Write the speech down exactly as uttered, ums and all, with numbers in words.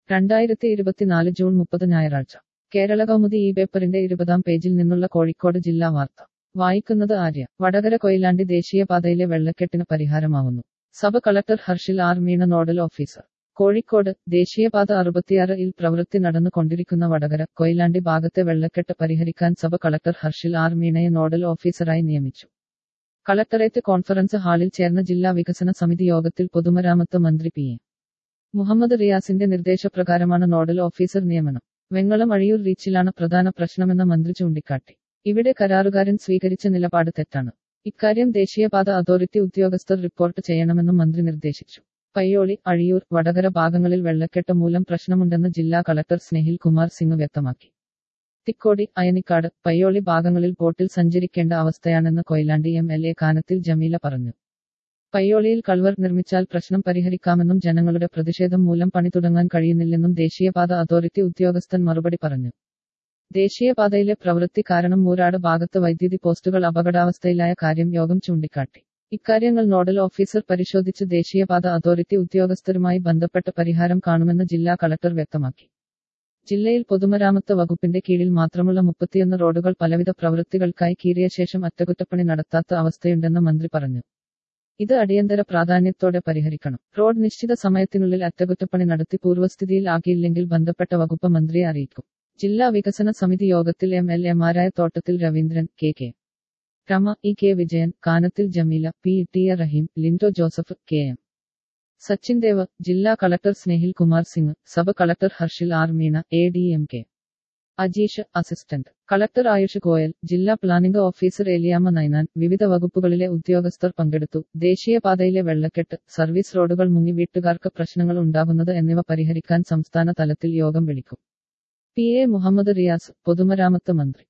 രണ്ടായിരത്തി ഇരുപത്തിനാല് ജൂൺ മുപ്പത് ഞായറാഴ്ച കേരള കൗമുദി ഈ പേപ്പറിന്റെ ഇരുപതാം പേജിൽ നിന്നുള്ള കോഴിക്കോട് ജില്ലാ വാർത്ത വായിക്കുന്നത് ആര്യ. വടകര കൊയിലാണ്ടി ദേശീയപാതയിലെ വെള്ളക്കെട്ടിന് പരിഹാരമാവുന്നു. Sub collector Harshil R Meena nodal officer. Kozhikode ദേശീയപാത അറുപത്തിയാറ് ഇൽ പ്രവൃത്തി നടന്നു കൊണ്ടിരിക്കുന്ന വടകര കൊയിലാണ്ടി ഭാഗത്തെ വെള്ളക്കെട്ട് പരിഹരിക്കാൻ സബ് കളക്ടർ ഹർഷിൽ ആർ മീണയെ നോഡൽ ഓഫീസറായി നിയമിച്ചു. കളക്ടറേറ്റ് കോൺഫറൻസ് ഹാളിൽ ചേർന്ന ജില്ലാ വികസന സമിതി യോഗത്തിൽ പൊതുമരാമത്ത് മന്ത്രി പി എ മുഹമ്മദ് റിയാസിന്റെ നിർദ്ദേശപ്രകാരമാണ് നോഡൽ ഓഫീസർ നിയമനം. വെങ്ങളം അഴിയൂർ റീച്ചിലാണ് പ്രധാന പ്രശ്നമെന്ന മന്ത്രി ചൂണ്ടിക്കാട്ടി. ഇവിടെ കരാറുകാരൻ സ്വീകരിച്ച നിലപാട് തെറ്റാണ്. ഇക്കാര്യം ദേശീയപാത അതോറിറ്റി ഉദ്യോഗസ്ഥർ റിപ്പോർട്ട് ചെയ്യണമെന്നും മന്ത്രി നിർദ്ദേശിച്ചു. പയ്യോളി, അഴിയൂർ, വടകര ഭാഗങ്ങളിൽ വെള്ളക്കെട്ട് മൂലം പ്രശ്നമുണ്ടെന്ന് ജില്ലാ കളക്ടർ സ്നേഹിൽ കുമാർ സിംഗ് വ്യക്തമാക്കി. തിക്കോടി, അയനിക്കാട്, പയ്യോളി ഭാഗങ്ങളിൽ ബോട്ടിൽ സഞ്ചരിക്കേണ്ട അവസ്ഥയാണെന്ന് Koyilandy M L A Kanathil Jameela പറഞ്ഞു. പയ്യോളിയിൽ കൾവർ നിർമ്മിച്ചാൽ പ്രശ്നം പരിഹരിക്കാമെന്നും ജനങ്ങളുടെ പ്രതിഷേധം മൂലം പണി തുടങ്ങാൻ കഴിയുന്നില്ലെന്നും ദേശീയപാത അതോറിറ്റി ഉദ്യോഗസ്ഥൻ മറുപടി പറഞ്ഞു. ദേശീയപാതയിലെ പ്രവൃത്തി കാരണം മൂരാട് ഭാഗത്ത് വൈദ്യുതി പോസ്റ്റുകൾ അപകടാവസ്ഥയിലായ കാര്യം യോഗം ചൂണ്ടിക്കാട്ടി. ഇക്കാര്യങ്ങൾ നോഡൽ ഓഫീസർ പരിശോധിച്ച് ദേശീയപാത അതോറിറ്റി ഉദ്യോഗസ്ഥരുമായി ബന്ധപ്പെട്ട് പരിഹാരം കാണുമെന്ന് ജില്ലാ കളക്ടർ വ്യക്തമാക്കി. ജില്ലയിൽ പൊതുമരാമത്ത് വകുപ്പിന്റെ കീഴിൽ മാത്രമുള്ള മുപ്പത്തിയൊന്ന് റോഡുകൾ പലവിധ പ്രവൃത്തികൾക്കായി കീറിയ ശേഷം അറ്റകുറ്റപ്പണി നടത്താത്ത അവസ്ഥയുണ്ടെന്ന് മന്ത്രി പറഞ്ഞു. ഇത് അടിയന്തര പ്രാധാന്യത്തോടെ പരിഹരിക്കണം. റോഡ് നിശ്ചിത സമയത്തിനുള്ളിൽ അറ്റകുറ്റപ്പണി നടത്തി പൂർവ്വസ്ഥിതിയിൽ ആക്കിയില്ലെങ്കിൽ ബന്ധപ്പെട്ട വകുപ്പ് മന്ത്രിയെ അറിയിക്കും. ജില്ലാ വികസന സമിതി യോഗത്തിൽ എം എൽ എമാരായ Thottathil Ravindran, K K Rema, E K Vijayan, Kanathil Jameela, P T A Rahim, Lindo Joseph, K M Sachin Dev, ജില്ലാ collector Snehil Kumar Singh, sub collector Harshil R Meena, A D M K Ajeesh, assistant collector Ayush Goyal, ജില്ലാ പ്ലാനിംഗ് ഓഫീസർ ഏലിയാമ്മ നൈനാൻ, വിവിധ വകുപ്പുകളിലെ ഉദ്യോഗസ്ഥർ പങ്കെടുത്തു. ദേശീയപാതയിലെ വെള്ളക്കെട്ട്, സർവീസ് റോഡുകൾ മുങ്ങി വീട്ടുകാർക്ക് പ്രശ്നങ്ങൾ ഉണ്ടാകുന്നത് എന്നിവ പരിഹരിക്കാൻ സംസ്ഥാന തലത്തിൽ യോഗം വിളിക്കും. പി എ മുഹമ്മദ് റിയാസ്, പൊതുമരാമത്ത് മന്ത്രി.